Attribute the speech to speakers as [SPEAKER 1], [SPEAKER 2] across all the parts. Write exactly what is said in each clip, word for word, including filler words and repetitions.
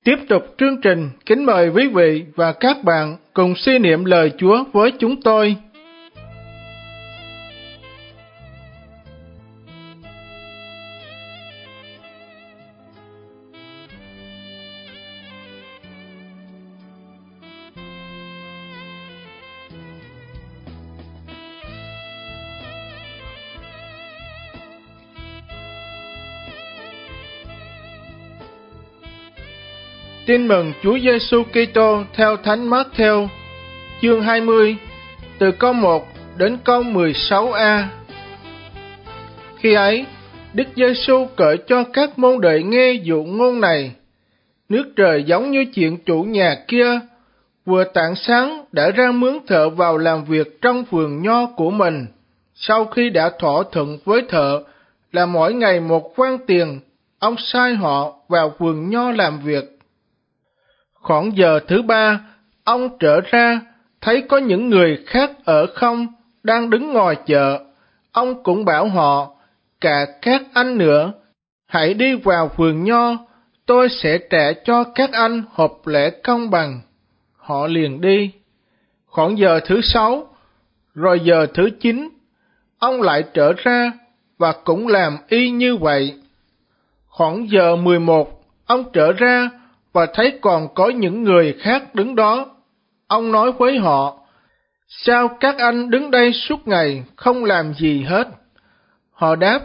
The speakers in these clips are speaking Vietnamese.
[SPEAKER 1] Tiếp tục chương trình, kính mời quý vị và các bạn cùng suy niệm lời Chúa với chúng tôi. Tin mừng Chúa Giêsu Kitô theo Thánh Mát-thêu, chương hai mươi, từ câu một đến câu mười sáu a. Khi ấy, Đức Giêsu kể cho các môn đệ nghe dụ ngôn này: Nước trời giống như chuyện chủ nhà kia, vừa tảng sáng đã ra mướn thợ vào làm việc trong vườn nho của mình. Sau khi đã thỏa thuận với thợ là mỗi ngày một quan tiền, ông sai họ vào vườn nho làm việc. Khoảng giờ thứ ba, ông trở ra, thấy có những người khác ở không, đang đứng ngoài chợ. Ông cũng bảo họ, cả các anh nữa, hãy đi vào vườn nho, tôi sẽ trả cho các anh hợp lẽ công bằng. Họ liền đi. Khoảng giờ thứ sáu, rồi giờ thứ chín, ông lại trở ra, và cũng làm y như vậy. Khoảng giờ mười một, ông trở ra, và thấy còn có những người khác đứng đó. Ông nói với họ, sao các anh đứng đây suốt ngày không làm gì hết? Họ đáp,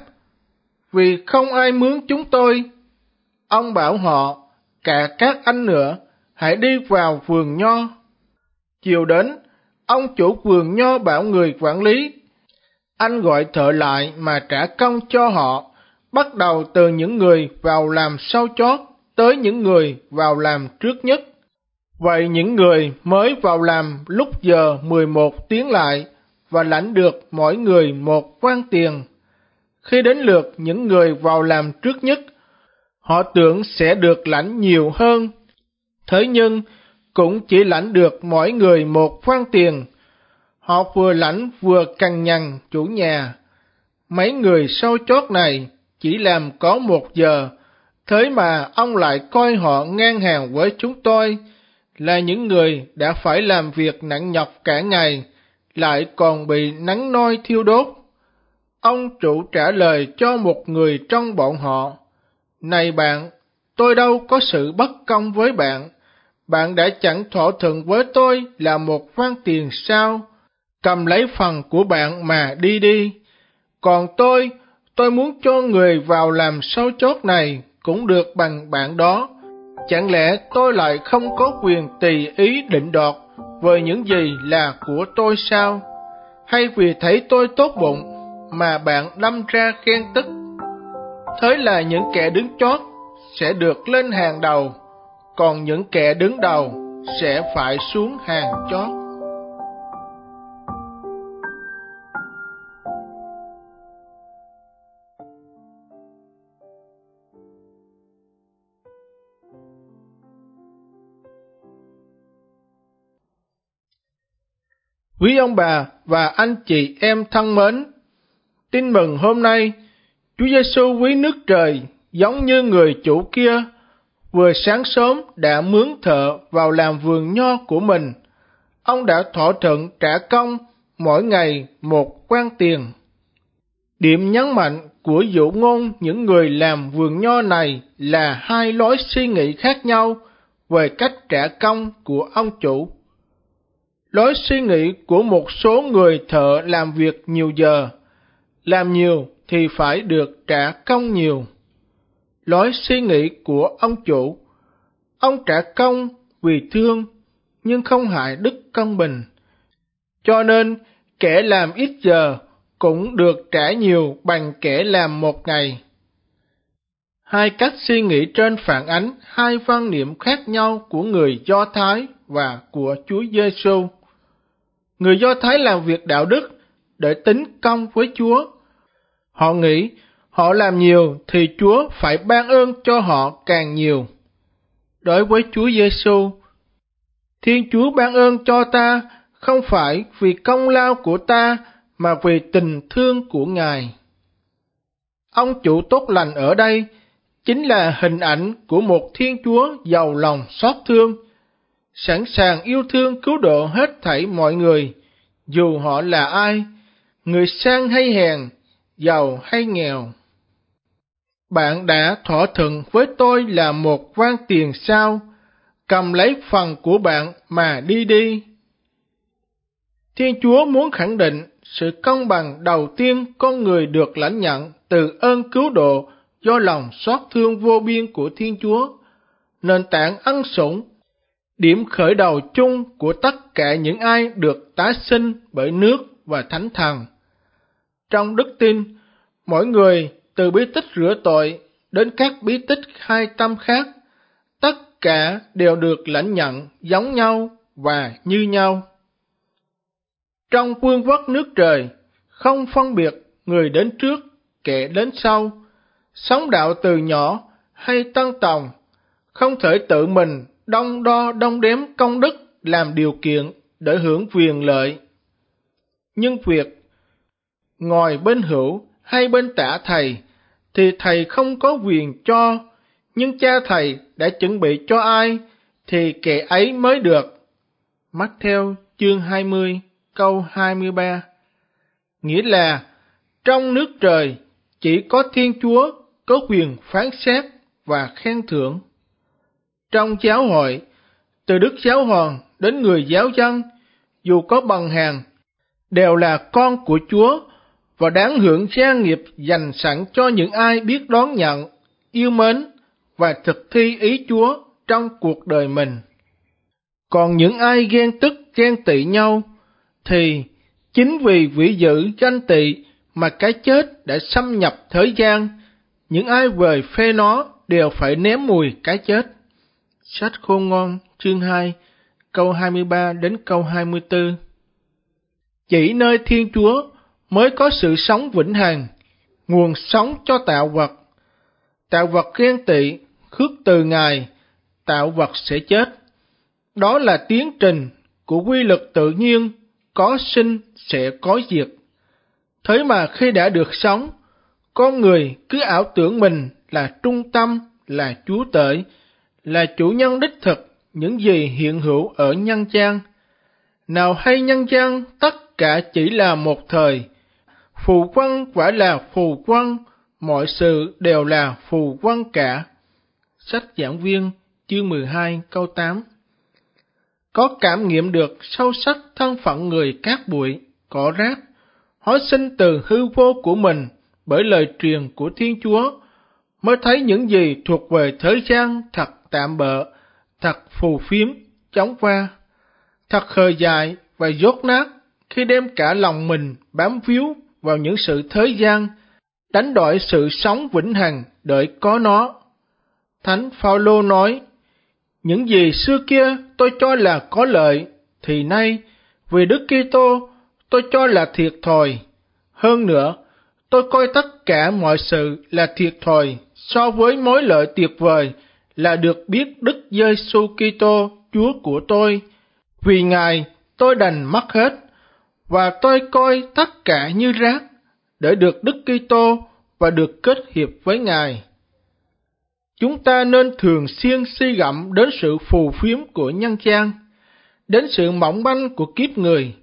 [SPEAKER 1] vì không ai mướn chúng tôi. Ông bảo họ, cả các anh nữa, hãy đi vào vườn nho. Chiều đến, ông chủ vườn nho bảo người quản lý, anh gọi thợ lại mà trả công cho họ, bắt đầu từ những người vào làm sau chót tới những người vào làm trước nhất. Vậy những người mới vào làm lúc giờ mười một tiến lại và lãnh được mỗi người một quan tiền. Khi đến lượt những người vào làm trước nhất, họ tưởng sẽ được lãnh nhiều hơn. Thế nhưng cũng chỉ lãnh được mỗi người một quan tiền. Họ vừa lãnh vừa cằn nhằn chủ nhà. Mấy người sau chót này chỉ làm có một giờ, thế mà ông lại coi họ ngang hàng với chúng tôi, là những người đã phải làm việc nặng nhọc cả ngày, lại còn bị nắng nôi thiêu đốt. Ông chủ trả lời cho một người trong bọn họ, này bạn, tôi đâu có sự bất công với bạn. Bạn đã chẳng thỏa thuận với tôi là một quan tiền sao? Cầm lấy phần của bạn mà đi đi. Còn tôi, tôi muốn cho người vào làm sau chót này cũng được bằng bạn đó. Chẳng lẽ tôi lại không có quyền tùy ý định đoạt về những gì là của tôi sao? Hay vì thấy tôi tốt bụng mà bạn đâm ra ghen tức? Thế là những kẻ đứng chót sẽ được lên hàng đầu, còn những kẻ đứng đầu sẽ phải xuống hàng chót. Quý ông bà và anh chị em thân mến, tin mừng hôm nay, Chúa Giêsu quý nước trời giống như người chủ kia, vừa sáng sớm đã mướn thợ vào làm vườn nho của mình. Ông đã thỏa thuận trả công mỗi ngày một quan tiền. Điểm nhấn mạnh của dụ ngôn những người làm vườn nho này là hai lối suy nghĩ khác nhau về cách trả công của ông chủ. Lối suy nghĩ của một số người thợ làm việc nhiều giờ, làm nhiều thì phải được trả công nhiều. Lối suy nghĩ của ông chủ, ông trả công vì thương, nhưng không hại đức công bình. Cho nên, kẻ làm ít giờ cũng được trả nhiều bằng kẻ làm một ngày. Hai cách suy nghĩ trên phản ánh hai quan niệm khác nhau của người Do Thái và của Chúa Giêsu. Người Do Thái làm việc đạo đức để tính công với Chúa. Họ nghĩ họ làm nhiều thì Chúa phải ban ơn cho họ càng nhiều. Đối với Chúa Giêsu, Thiên Chúa ban ơn cho ta không phải vì công lao của ta mà vì tình thương của Ngài. Ông chủ tốt lành ở đây chính là hình ảnh của một Thiên Chúa giàu lòng xót thương, sẵn sàng yêu thương cứu độ hết thảy mọi người, dù họ là ai, người sang hay hèn, giàu hay nghèo. Bạn đã thỏa thuận với tôi là một quan tiền sao, cầm lấy phần của bạn mà đi đi. Thiên Chúa muốn khẳng định sự công bằng đầu tiên con người được lãnh nhận từ ơn cứu độ do lòng xót thương vô biên của Thiên Chúa, nền tảng ân sủng, điểm khởi đầu chung của tất cả những ai được tái sinh bởi nước và Thánh Thần. Trong đức tin, mỗi người từ bí tích rửa tội đến các bí tích khai tâm khác, tất cả đều được lãnh nhận giống nhau và như nhau. Trong vương quốc nước trời, không phân biệt người đến trước, kẻ đến sau, sống đạo từ nhỏ hay tân tòng, không thể tự mình đong đo đong đếm công đức làm điều kiện để hưởng quyền lợi. Nhưng việc ngồi bên hữu hay bên tả thầy, thì thầy không có quyền cho, nhưng cha thầy đã chuẩn bị cho ai, thì kẻ ấy mới được. Mác-thêu chương hai mươi, câu hai mươi ba. Nghĩa là, trong nước trời, chỉ có Thiên Chúa có quyền phán xét và khen thưởng. Trong giáo hội, từ Đức Giáo Hoàng đến người giáo dân, dù có bằng hàng, đều là con của Chúa và đáng hưởng gia nghiệp dành sẵn cho những ai biết đón nhận, yêu mến và thực thi ý Chúa trong cuộc đời mình. Còn những ai ghen tức ghen tị nhau, thì chính vì vĩ dự ganh tị mà cái chết đã xâm nhập thế gian, những ai về phê nó đều phải nếm mùi cái chết. Sách Khôn Ngoan chương hai, câu hai mươi ba đến câu hai mươi tư. Chỉ nơi Thiên Chúa mới có sự sống vĩnh hằng, nguồn sống cho tạo vật. Tạo vật ghen tị, khước từ Ngài, tạo vật sẽ chết. Đó là tiến trình của quy luật tự nhiên, có sinh sẽ có diệt. Thế mà khi đã được sống, con người cứ ảo tưởng mình là trung tâm, là chúa tể, là chủ nhân đích thực những gì hiện hữu ở nhân gian. Nào hay nhân gian tất cả chỉ là một thời, phù quang quả là phù quang, mọi sự đều là phù quang cả. Sách Giảng Viên chương mười hai câu tám. Có cảm nghiệm được sâu sắc thân phận người cát bụi, cỏ rác, hóa sinh từ hư vô của mình bởi lời truyền của Thiên Chúa, mới thấy những gì thuộc về thế gian thật tạm bợ, thật phù phiếm, chóng qua, thật khờ dại và dốt nát khi đem cả lòng mình bám víu vào những sự thế gian, đánh đổi sự sống vĩnh hằng đợi có nó. Thánh Phao-lô nói, những gì xưa kia tôi cho là có lợi, thì nay vì Đức Kitô tôi cho là thiệt thòi. Hơn nữa, tôi coi tất cả mọi sự là thiệt thòi so với mối lợi tuyệt vời là được biết Đức Giê-xu Kitô Chúa của tôi. Vì Ngài tôi đành mất hết, và tôi coi tất cả như rác để được Đức Kitô và được kết hiệp với Ngài. Chúng ta nên thường xuyên suy gẫm đến sự phù phiếm của nhân gian, đến sự mỏng manh của kiếp người.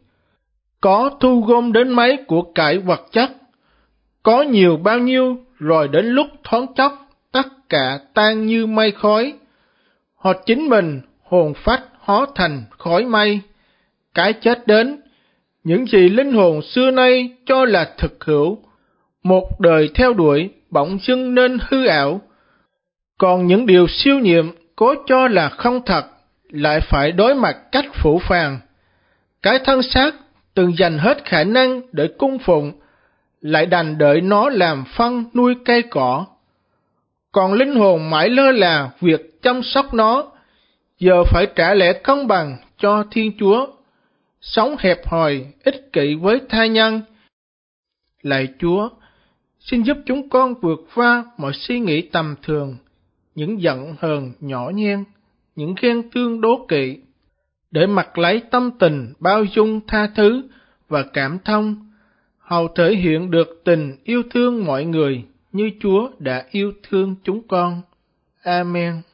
[SPEAKER 1] Có thu gom đến mấy của cải vật chất, có nhiều bao nhiêu, rồi đến lúc thoáng chốc tất cả tan như mây khói. Hoặc chính mình hồn phách hóa thành khói mây. Cái chết đến, những gì linh hồn xưa nay cho là thực hữu, một đời theo đuổi bỗng dưng nên hư ảo. Còn những điều siêu nhiệm cố cho là không thật, lại phải đối mặt cách phủ phàng. Cái thân xác từng dành hết khả năng để cung phụng, lại đành đợi nó làm phân nuôi cây cỏ. Còn linh hồn mãi lơ là việc chăm sóc nó, giờ phải trả lẽ công bằng cho Thiên Chúa, sống hẹp hòi, ích kỷ với tha nhân. Lạy Chúa, xin giúp chúng con vượt qua mọi suy nghĩ tầm thường, những giận hờn nhỏ nhen, những ghen tương đố kỵ, để mặc lấy tâm tình bao dung tha thứ và cảm thông, hầu thể hiện được tình yêu thương mọi người như Chúa đã yêu thương chúng con. Amen.